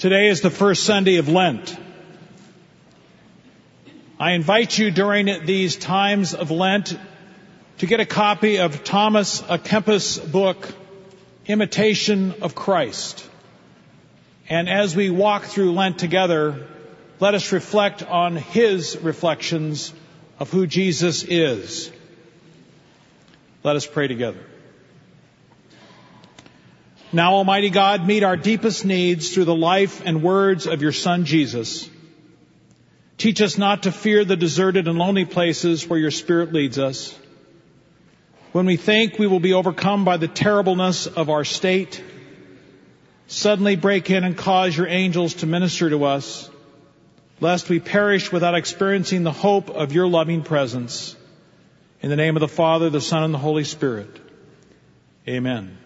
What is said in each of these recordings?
Today is the first Sunday of Lent. I invite you during these times of Lent to get a copy of Thomas à Kempis' book, Imitation of Christ. And as we walk through Lent together, let us reflect on his reflections of who Jesus is. Let us pray together. Now, Almighty God, meet our deepest needs through the life and words of your Son, Jesus. Teach us not to fear the deserted and lonely places where your Spirit leads us. When we think we will be overcome by the terribleness of our state, suddenly break in and cause your angels to minister to us, lest we perish without experiencing the hope of your loving presence. In the name of the Father, the Son, and the Holy Spirit. Amen.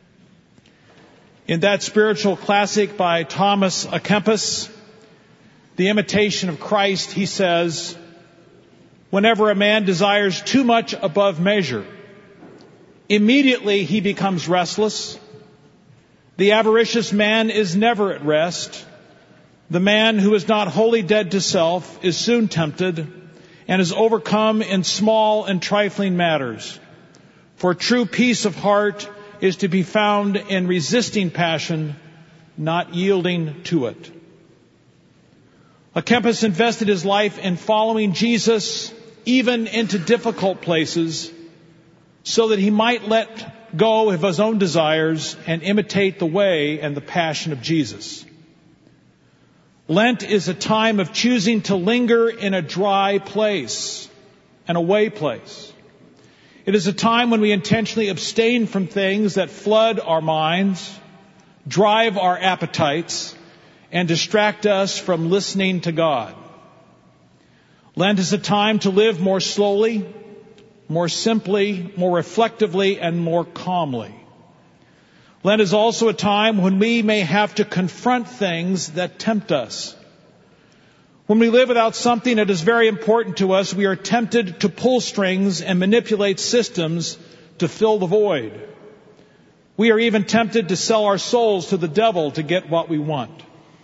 In that spiritual classic by Thomas à Kempis, The Imitation of Christ, he says, whenever a man desires too much above measure, immediately he becomes restless. The avaricious man is never at rest. The man who is not wholly dead to self is soon tempted and is overcome in small and trifling matters. For true peace of heart is to be found in resisting passion, not yielding to it. À Kempis invested his life in following Jesus even into difficult places so that he might let go of his own desires and imitate the way and the passion of Jesus. Lent is a time of choosing to linger in a dry place, an away place. It is a time when we intentionally abstain from things that flood our minds, drive our appetites, and distract us from listening to God. Lent is a time to live more slowly, more simply, more reflectively, and more calmly. Lent is also a time when we may have to confront things that tempt us. When we live without something that is very important to us, we are tempted to pull strings and manipulate systems to fill the void. We are even tempted to sell our souls to the devil to get what we want.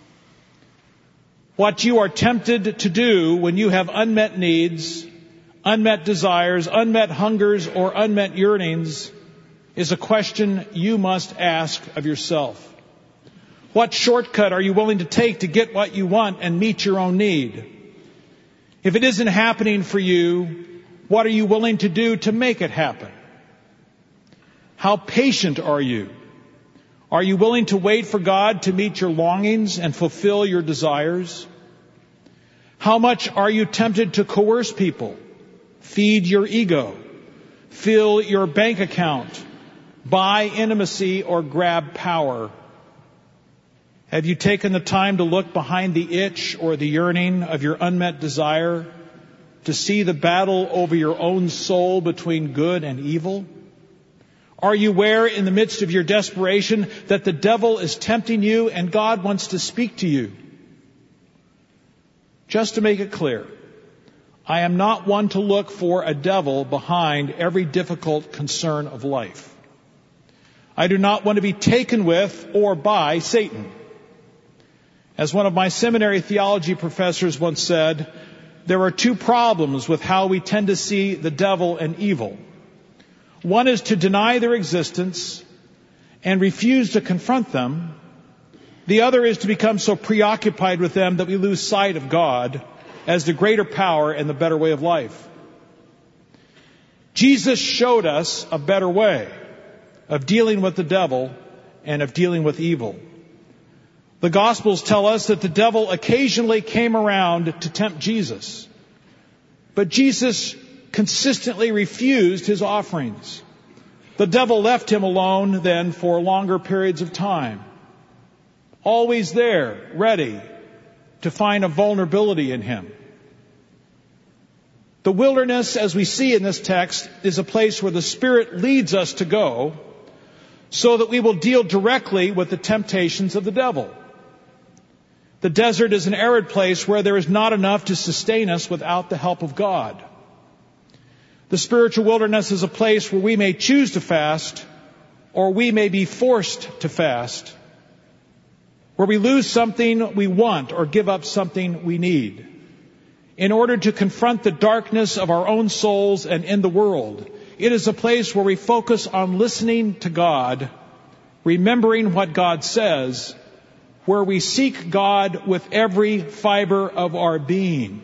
What you are tempted to do when you have unmet needs, unmet desires, unmet hungers, or unmet yearnings is a question you must ask of yourself. What shortcut are you willing to take to get what you want and meet your own need? If it isn't happening for you, what are you willing to do to make it happen? How patient are you? Are you willing to wait for God to meet your longings and fulfill your desires? How much are you tempted to coerce people, feed your ego, fill your bank account, buy intimacy, or grab power? Have you taken the time to look behind the itch or the yearning of your unmet desire to see the battle over your own soul between good and evil? Are you aware in the midst of your desperation that the devil is tempting you and God wants to speak to you? Just to make it clear, I am not one to look for a devil behind every difficult concern of life. I do not want to be taken with or by Satan. As one of my seminary theology professors once said, there are two problems with how we tend to see the devil and evil. One is to deny their existence and refuse to confront them. The other is to become so preoccupied with them that we lose sight of God as the greater power and the better way of life. Jesus showed us a better way of dealing with the devil and of dealing with evil. The Gospels tell us that the devil occasionally came around to tempt Jesus, but Jesus consistently refused his offerings. The devil left him alone then for longer periods of time, always there, ready to find a vulnerability in him. The wilderness, as we see in this text, is a place where the Spirit leads us to go so that we will deal directly with the temptations of the devil. The desert is an arid place where there is not enough to sustain us without the help of God. The spiritual wilderness is a place where we may choose to fast, or we may be forced to fast, where we lose something we want or give up something we need, in order to confront the darkness of our own souls and in the world. It is a place where we focus on listening to God, remembering what God says, where we seek God with every fiber of our being.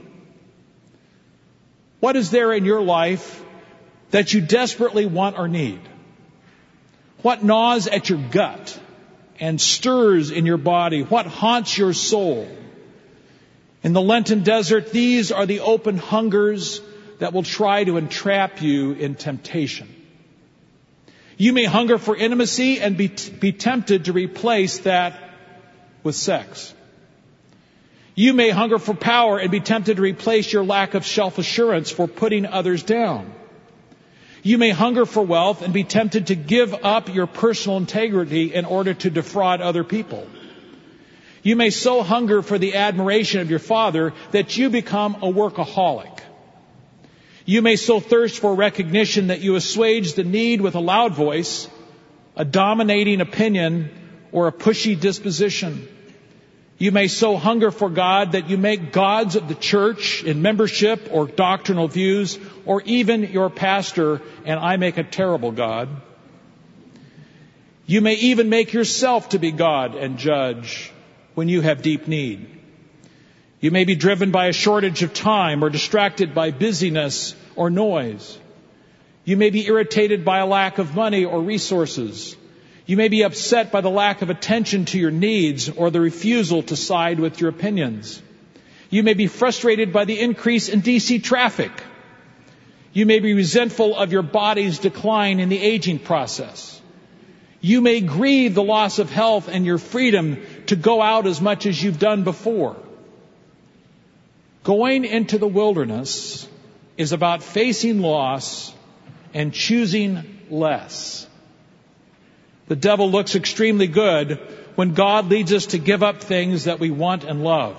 What is there in your life that you desperately want or need? What gnaws at your gut and stirs in your body? What haunts your soul? In the Lenten desert, these are the open hungers that will try to entrap you in temptation. You may hunger for intimacy and be tempted to replace that with sex. You may hunger for power and be tempted to replace your lack of self-assurance for putting others down. You may hunger for wealth and be tempted to give up your personal integrity in order to defraud other people. You may so hunger for the admiration of your father that you become a workaholic. You may so thirst for recognition that you assuage the need with a loud voice, a dominating opinion, or a pushy disposition. You may so hunger for God that you make gods of the church in membership or doctrinal views, or even your pastor, and I make a terrible God. You may even make yourself to be God and judge when you have deep need. You may be driven by a shortage of time or distracted by busyness or noise. You may be irritated by a lack of money or resources. You may be upset by the lack of attention to your needs or the refusal to side with your opinions. You may be frustrated by the increase in DC traffic. You may be resentful of your body's decline in the aging process. You may grieve the loss of health and your freedom to go out as much as you've done before. Going into the wilderness is about facing loss and choosing less. The devil looks extremely good when God leads us to give up things that we want and love.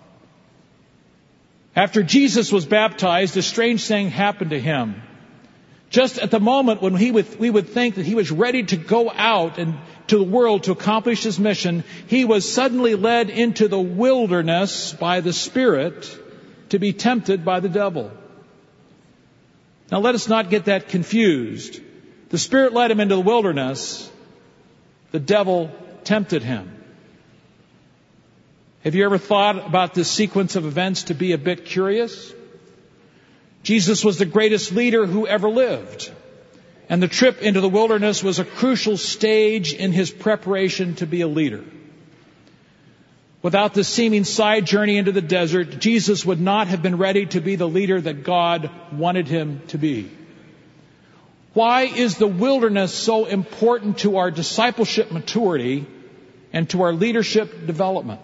After Jesus was baptized, a strange thing happened to him. Just at the moment when we would think that he was ready to go out and to the world to accomplish his mission, he was suddenly led into the wilderness by the Spirit to be tempted by the devil. Now let us not get that confused. The Spirit led him into the wilderness. The devil tempted him. Have you ever thought about this sequence of events to be a bit curious? Jesus was the greatest leader who ever lived, and the trip into the wilderness was a crucial stage in his preparation to be a leader. Without the seeming side journey into the desert, Jesus would not have been ready to be the leader that God wanted him to be. Why is the wilderness so important to our discipleship maturity and to our leadership development?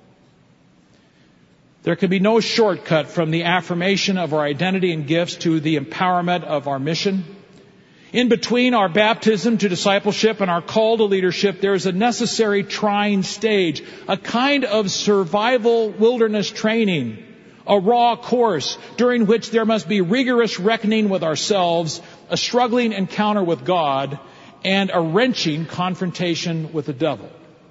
There can be no shortcut from the affirmation of our identity and gifts to the empowerment of our mission. In between our baptism to discipleship and our call to leadership, there is a necessary trying stage, a kind of survival wilderness training, a raw course during which there must be rigorous reckoning with ourselves, a struggling encounter with God, and a wrenching confrontation with the devil.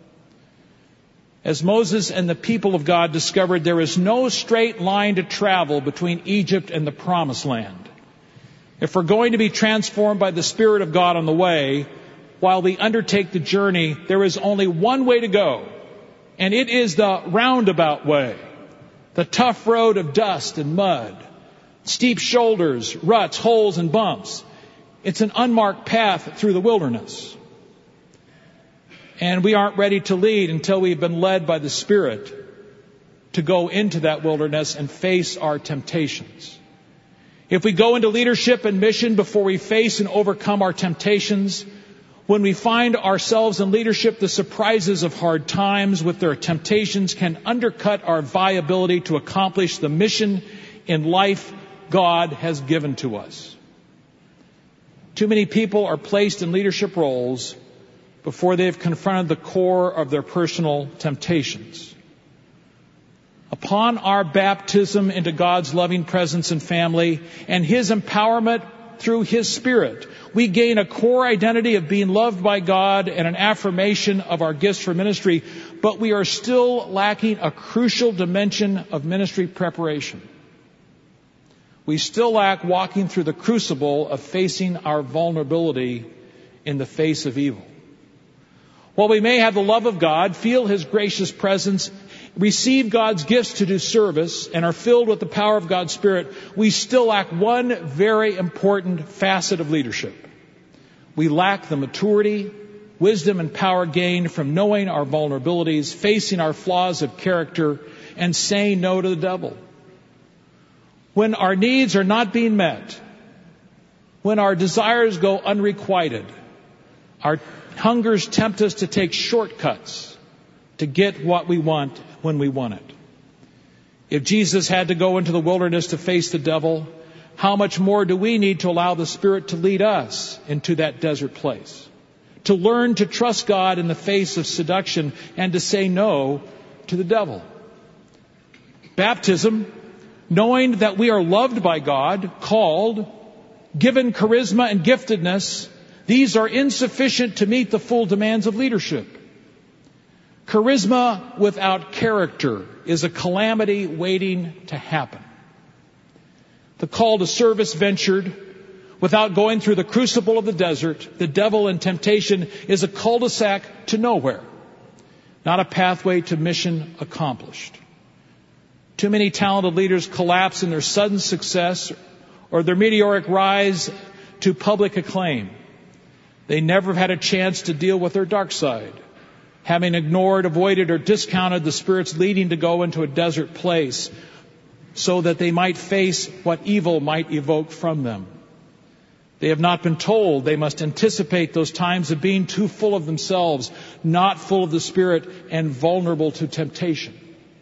As Moses and the people of God discovered, there is no straight line to travel between Egypt and the Promised Land. If we're going to be transformed by the Spirit of God on the way, while we undertake the journey, there is only one way to go, and it is the roundabout way, the tough road of dust and mud, steep shoulders, ruts, holes, and bumps. It's an unmarked path through the wilderness. And we aren't ready to lead until we've been led by the Spirit to go into that wilderness and face our temptations. If we go into leadership and mission before we face and overcome our temptations, when we find ourselves in leadership, the surprises of hard times with their temptations can undercut our viability to accomplish the mission in life God has given to us. Too many people are placed in leadership roles before they have confronted the core of their personal temptations. Upon our baptism into God's loving presence and family and His empowerment through His Spirit, we gain a core identity of being loved by God and an affirmation of our gifts for ministry. but we are still lacking a crucial dimension of ministry preparation. We still lack walking through the crucible of facing our vulnerability in the face of evil. While we may have the love of God, feel His gracious presence, receive God's gifts to do service, and are filled with the power of God's Spirit, we still lack one very important facet of leadership. We lack the maturity, wisdom, and power gained from knowing our vulnerabilities, facing our flaws of character, and saying no to the devil. When our needs are not being met, when our desires go unrequited, our hungers tempt us to take shortcuts to get what we want when we want it. If Jesus had to go into the wilderness to face the devil, how much more do we need to allow the Spirit to lead us into that desert place? To learn to trust God in the face of seduction and to say no to the devil. Baptism, knowing that we are loved by God, called, given charisma and giftedness, these are insufficient to meet the full demands of leadership. Charisma without character is a calamity waiting to happen. The call to service ventured without going through the crucible of the desert, the devil and temptation, is a cul-de-sac to nowhere, not a pathway to mission accomplished. Too many talented leaders collapse in their sudden success or their meteoric rise to public acclaim. They never have had a chance to deal with their dark side, having ignored, avoided, or discounted the Spirit's leading to go into a desert place so that they might face what evil might evoke from them. They have not been told they must anticipate those times of being too full of themselves, not full of the Spirit, and vulnerable to temptation.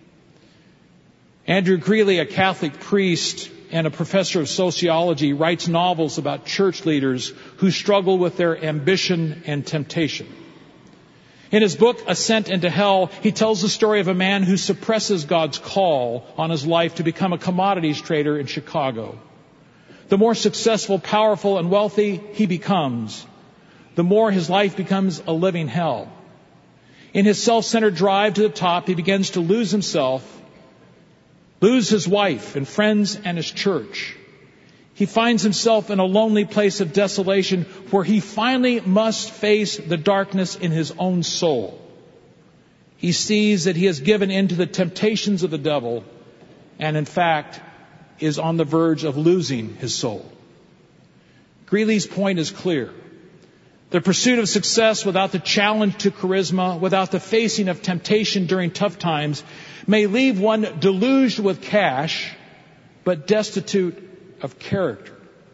Andrew Greeley, a Catholic priest and a professor of sociology, writes novels about church leaders who struggle with their ambition and temptation. In his book, Ascent into Hell, he tells the story of a man who suppresses God's call on his life to become a commodities trader in Chicago. The more successful, powerful, and wealthy he becomes, the more his life becomes a living hell. In his self-centered drive to the top, he begins to lose himself, lose his wife and friends and his church. He finds himself in a lonely place of desolation where he finally must face the darkness in his own soul. He sees that he has given in to the temptations of the devil and, in fact, is on the verge of losing his soul. Greeley's point is clear. The pursuit of success without the challenge to charisma, without the facing of temptation during tough times, may leave one deluged with cash, but destitute of character.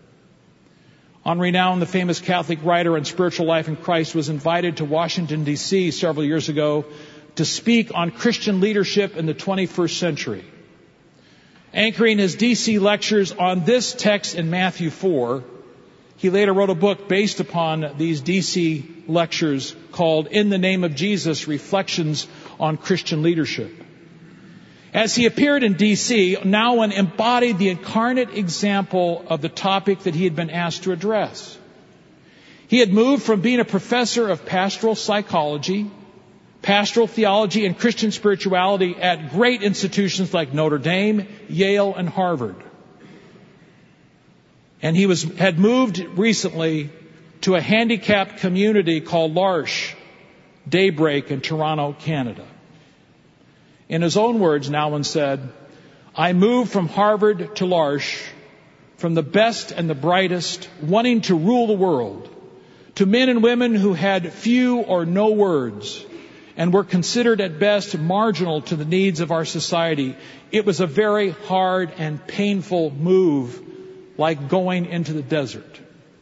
Henri Nouwen, the famous Catholic writer on spiritual life in Christ, was invited to Washington, D.C. several years ago to speak on Christian leadership in the 21st century. Anchoring his D.C. lectures on this text in Matthew 4, he later wrote a book based upon these D.C. lectures called In the Name of Jesus, Reflections on Christian Leadership. As he appeared in D.C., Nouwen embodied the incarnate example of the topic that he had been asked to address. He had moved from being a professor of pastoral psychology, pastoral theology, and Christian spirituality at great institutions like Notre Dame, Yale, and Harvard. And he had moved recently to a handicapped community called L'Arche, Daybreak in Toronto, Canada. In his own words, Nouwen said, I moved from Harvard to L'Arche, from the best and the brightest, wanting to rule the world, to men and women who had few or no words and were considered at best marginal to the needs of our society. It was a very hard and painful move, like going into the desert.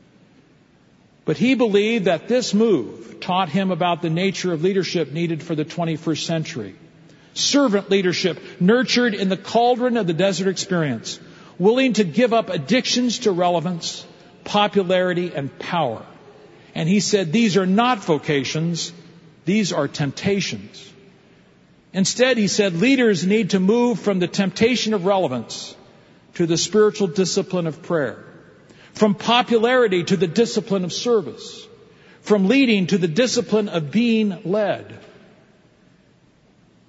But he believed that this move taught him about the nature of leadership needed for the 21st century. Servant leadership, nurtured in the cauldron of the desert experience, willing to give up addictions to relevance, popularity, and power. And he said, these are not vocations, these are temptations. Instead, he said, leaders need to move from the temptation of relevance to the spiritual discipline of prayer, from popularity to the discipline of service, from leading to the discipline of being led.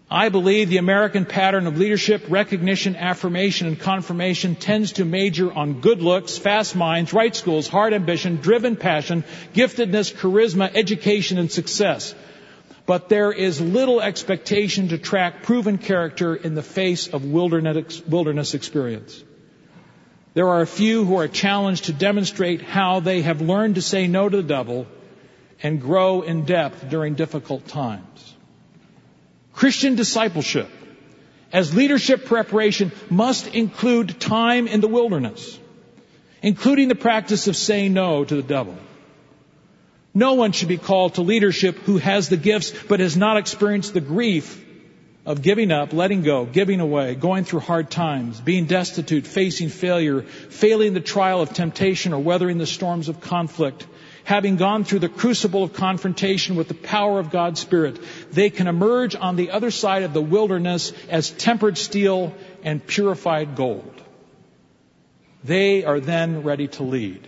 I believe the American pattern of leadership, recognition, affirmation, and confirmation tends to major on good looks, fast minds, right schools, hard ambition, driven passion, giftedness, charisma, education, and success. But there is little expectation to track proven character in the face of wilderness experience. There are a few who are challenged to demonstrate how they have learned to say no to the devil and grow in depth during difficult times. Christian discipleship as leadership preparation must include time in the wilderness, including the practice of saying no to the devil. No one should be called to leadership who has the gifts but has not experienced the grief of giving up, letting go, giving away, going through hard times, being destitute, facing failure, failing the trial of temptation or weathering the storms of conflict. Having gone through the crucible of confrontation with the power of God's Spirit, they can emerge on the other side of the wilderness as tempered steel and purified gold. They are then ready to lead.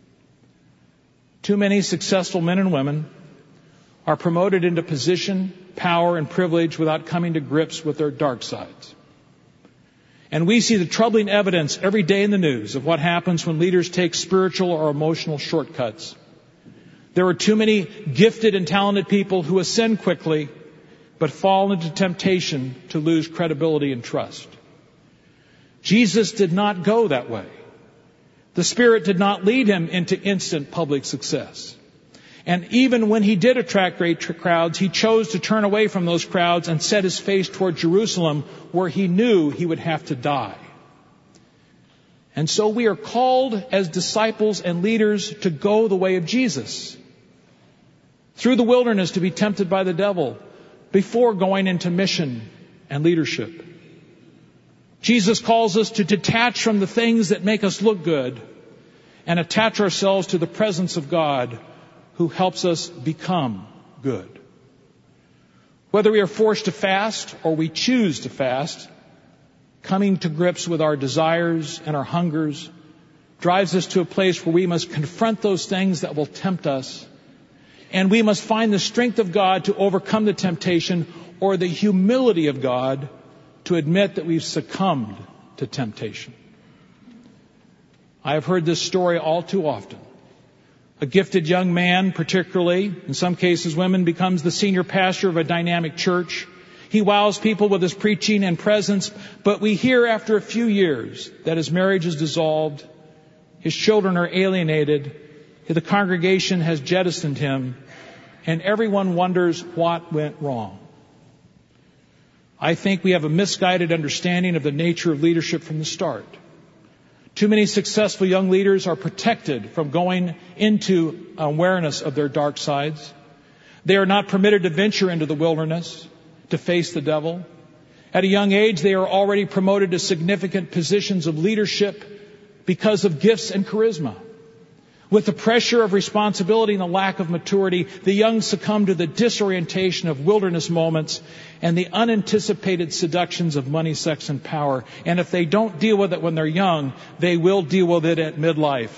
Too many successful men and women are promoted into position, power, and privilege without coming to grips with their dark sides. And we see the troubling evidence every day in the news of what happens when leaders take spiritual or emotional shortcuts. There are too many gifted and talented people who ascend quickly, but fall into temptation to lose credibility and trust. Jesus did not go that way. The Spirit did not lead him into instant public success. And even when he did attract great crowds, he chose to turn away from those crowds and set his face toward Jerusalem, where he knew he would have to die. And so we are called as disciples and leaders to go the way of Jesus, through the wilderness to be tempted by the devil, before going into mission and leadership. Jesus calls us to detach from the things that make us look good and attach ourselves to the presence of God, who helps us become good. Whether we are forced to fast or we choose to fast, coming to grips with our desires and our hungers drives us to a place where we must confront those things that will tempt us, and we must find the strength of God to overcome the temptation, or the humility of God to admit that we've succumbed to temptation. I have heard this story all too often. A gifted young man, particularly, in some cases women, becomes the senior pastor of a dynamic church. He wows people with his preaching and presence, but we hear after a few years that his marriage is dissolved, his children are alienated, the congregation has jettisoned him, and everyone wonders what went wrong. I think we have a misguided understanding of the nature of leadership from the start. Too many successful young leaders are protected from going into awareness of their dark sides. They are not permitted to venture into the wilderness to face the devil. At a young age, they are already promoted to significant positions of leadership because of gifts and charisma. With the pressure of responsibility and the lack of maturity, the young succumb to the disorientation of wilderness moments and the unanticipated seductions of money, sex, and power. And if they don't deal with it when they're young, they will deal with it at midlife.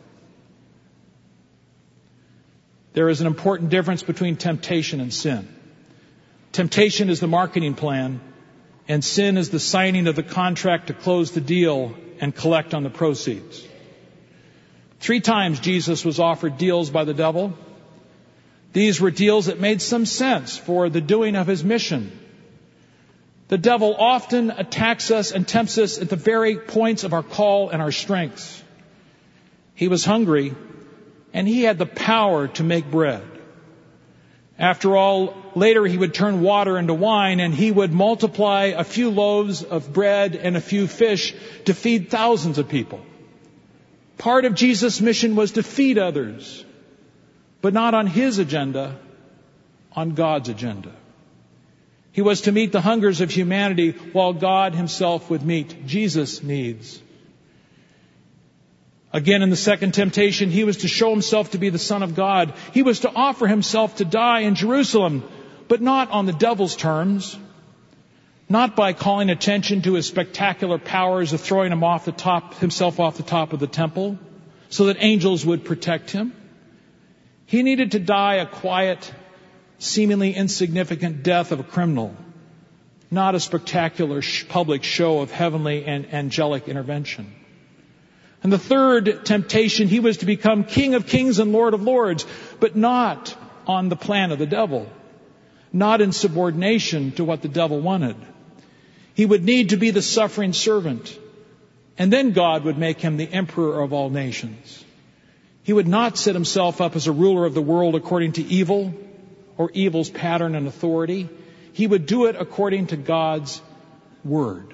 There is an important difference between temptation and sin. Temptation is the marketing plan, and sin is the signing of the contract to close the deal and collect on the proceeds. 3 times Jesus was offered deals by the devil. These were deals that made some sense for the doing of his mission. The devil often attacks us and tempts us at the very points of our call and our strengths. He was hungry, and he had the power to make bread. After all, later he would turn water into wine, and he would multiply a few loaves of bread and a few fish to feed thousands of people. Part of Jesus' mission was to feed others, but not on his agenda, on God's agenda. He was to meet the hungers of humanity while God himself would meet Jesus' needs. Again, in the second temptation, he was to show himself to be the Son of God. He was to offer himself to die in Jerusalem, but not on the devil's terms. Not by calling attention to his spectacular powers of throwing himself off the top of the temple so that angels would protect him. He needed to die a quiet, seemingly insignificant death of a criminal not a spectacular public show of heavenly and angelic intervention. And the third temptation, he was to become King of Kings and Lord of Lords, but not on the plan of the devil, not in subordination to what the devil wanted. He would need to be the suffering servant, and then God would make him the emperor of all nations. He would not set himself up as a ruler of the world according to evil or evil's pattern and authority. He would do it according to God's word.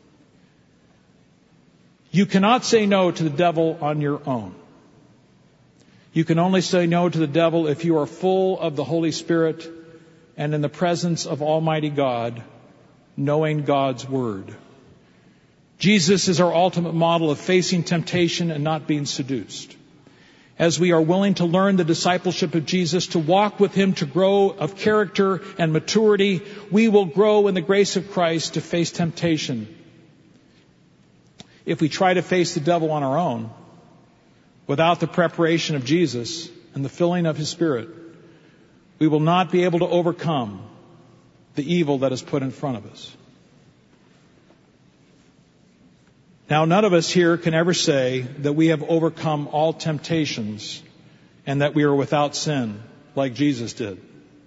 You cannot say no to the devil on your own. You can only say no to the devil if you are full of the Holy Spirit and in the presence of Almighty God, knowing God's word. Jesus is our ultimate model of facing temptation and not being seduced. As we are willing to learn the discipleship of Jesus, to walk with him, to grow of character and maturity, we will grow in the grace of Christ to face temptation. If we try to face the devil on our own, without the preparation of Jesus and the filling of his Spirit, we will not be able to overcome the evil that is put in front of us. Now, none of us here can ever say that we have overcome all temptations and that we are without sin, like Jesus did.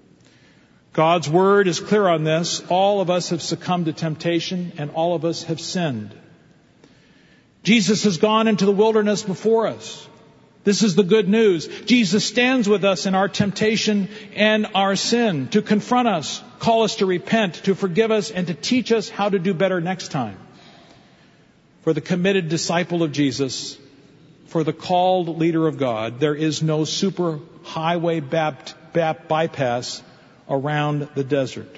God's word is clear on this. All of us have succumbed to temptation, and all of us have sinned. Jesus has gone into the wilderness before us. This is the good news. Jesus stands with us in our temptation and our sin to confront us, call us to repent, to forgive us, and to teach us how to do better next time. For the committed disciple of Jesus, for the called leader of God, there is no super highway bypass around the desert.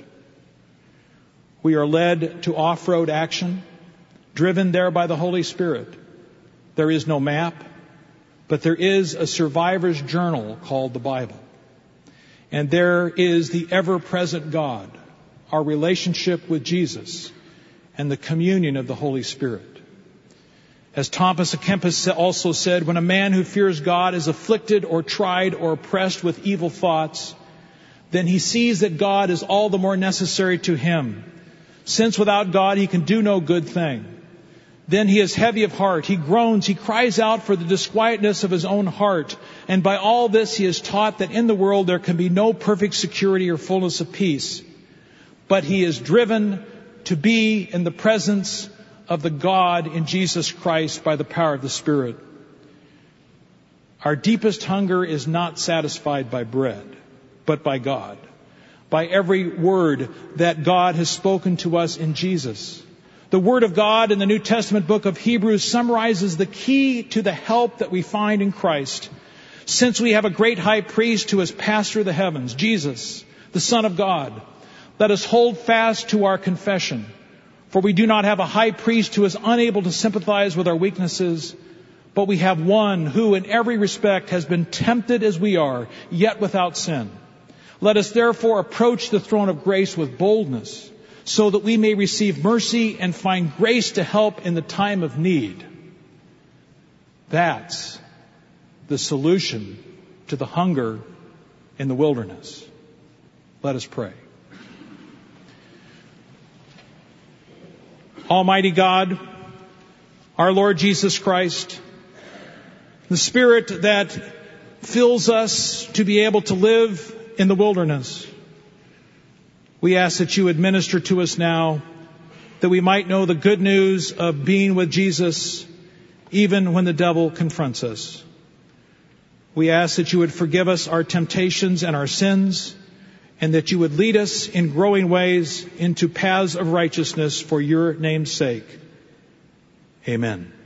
We are led to off-road action, driven there by the Holy Spirit. There is no map, but there is a survivor's journal called the Bible. And there is the ever-present God, our relationship with Jesus, and the communion of the Holy Spirit. As Thomas à Kempis also said, when a man who fears God is afflicted or tried or oppressed with evil thoughts, then he sees that God is all the more necessary to him, since without God he can do no good thing. Then he is heavy of heart, he groans, he cries out for the disquietness of his own heart, and by all this he is taught that in the world there can be no perfect security or fullness of peace. But he is driven to be in the presence of the God in Jesus Christ by the power of the Spirit. Our deepest hunger is not satisfied by bread, but by God, by every word that God has spoken to us in Jesus. The Word of God in the New Testament book of Hebrews summarizes the key to the help that we find in Christ. Since we have a great high priest who is pastor of the heavens, Jesus, the Son of God, let us hold fast to our confession. For we do not have a high priest who is unable to sympathize with our weaknesses, but we have one who in every respect has been tempted as we are, yet without sin. Let us therefore approach the throne of grace with boldness, so that we may receive mercy and find grace to help in the time of need. That's the solution to the hunger in the wilderness. Let us pray. Almighty God, our Lord Jesus Christ, the Spirit that fills us to be able to live in the wilderness, we ask that you administer to us now, that we might know the good news of being with Jesus even when the devil confronts us. We ask that you would forgive us our temptations and our sins, and that you would lead us in growing ways into paths of righteousness for your name's sake. Amen.